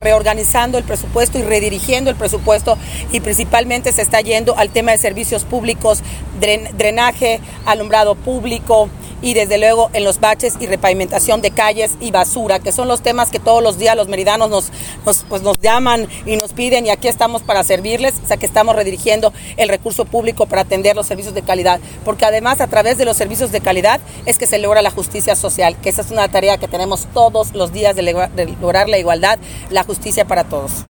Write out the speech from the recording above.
reorganizando el presupuesto y redirigiendo el presupuesto, y principalmente se está yendo al tema de servicios públicos, drenaje, alumbrado público y desde luego en los baches y repavimentación de calles y basura, que son los temas que todos los días los meridanos nos llaman y nos piden, y aquí estamos para servirles. O sea, que estamos redirigiendo el recurso público para atender los servicios de calidad, porque además a través de los servicios de calidad es que se logra la justicia social, que esa es una tarea que tenemos todos los días de lograr la igualdad, la justicia para todos.